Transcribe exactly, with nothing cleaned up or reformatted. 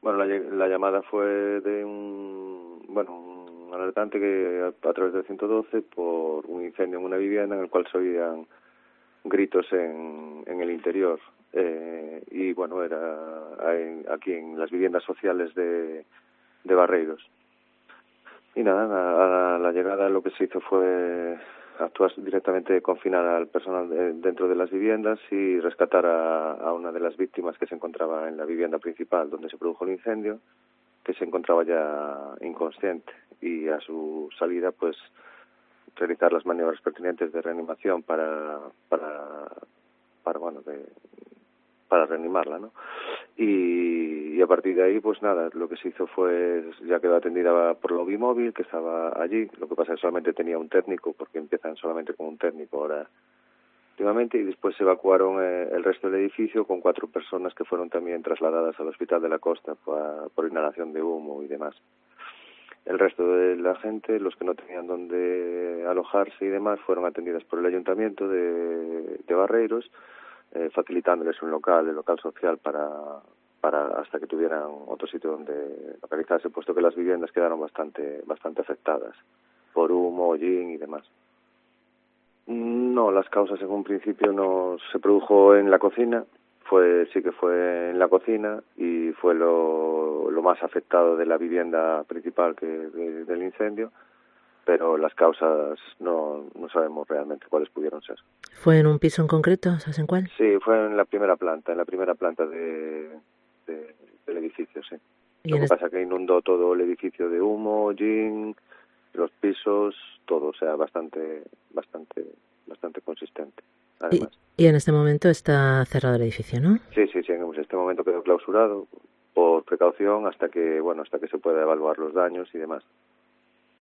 Bueno, la, la llamada fue de un, bueno, un alertante que a, a través del ciento doce por un incendio en una vivienda en el cual se oían gritos en, en el interior. Eh, y bueno, era en, aquí en las viviendas sociales de, de Barreiros. Y nada, a, a la llegada lo que se hizo fue actuar directamente, confinar al personal de, dentro de las viviendas y rescatar a, a una de las víctimas que se encontraba en la vivienda principal donde se produjo el incendio, que se encontraba ya inconsciente, y a su salida pues realizar las maniobras pertinentes de reanimación para para para bueno de, para reanimarla, ¿no? Y, y a partir de ahí, pues nada, lo que se hizo fue, ya quedó atendida por la Ubimóvil, que estaba allí. Lo que pasa es que solamente tenía un técnico, porque empiezan solamente con un técnico ahora últimamente, y después se evacuaron eh, el resto del edificio con cuatro personas que fueron también trasladadas al Hospital de la Costa por, por inhalación de humo y demás. El resto de la gente, los que no tenían dónde alojarse y demás, fueron atendidas por el Ayuntamiento de, de Barreiros, eh, facilitándoles un local, el local social, para, para hasta que tuvieran otro sitio donde localizarse, puesto que las viviendas quedaron bastante, bastante afectadas por humo, hollín y demás. No, las causas en un principio no se produjo en la cocina, fue sí que fue en la cocina y fue lo, lo más afectado de la vivienda principal que de, del incendio, pero las causas no, no sabemos realmente cuáles pudieron ser. ¿Fue en un piso en concreto? ¿Sabes en cuál? Sí, fue en la primera planta, en la primera planta de, de, del edificio, sí. ¿Y Lo en que este... pasa es que inundó todo el edificio de humo, hollín, los pisos, todo, o sea, bastante, bastante, bastante consistente, y, además. y en este momento está cerrado el edificio, ¿no? Sí, sí, sí, en este momento quedó clausurado por precaución hasta que, bueno, hasta que se pueda evaluar los daños y demás.